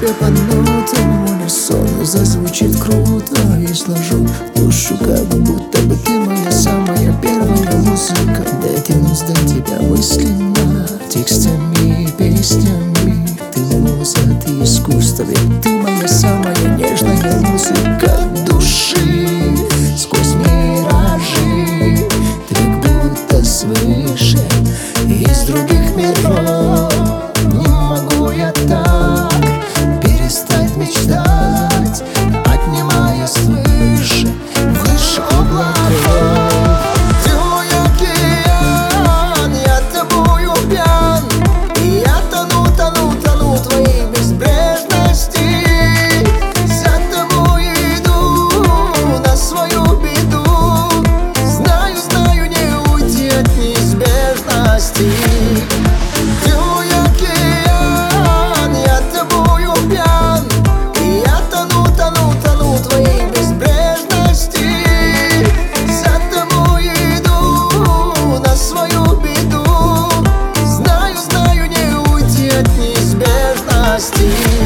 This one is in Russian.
тебе по нотам, унисон зазвучит круто и сложу в душу, как будто бы ты моя самая первая музыка. Дотянусь до тебя мысленно, текстами и песнями. Ты муза, ты искусство, ведь ты моя самая нежная музыка души. Сквозь миражи ты как будто свыше, из других миров. Не могу я так перестать мечтать, отнимая свыше, выше облаков. Ты мой океан, я тобою пьян, и я тону, тону, тону в твоей безбрежности. За тобой иду на свою беду, знаю, знаю, не уйти от неизбежности. Неизбежности.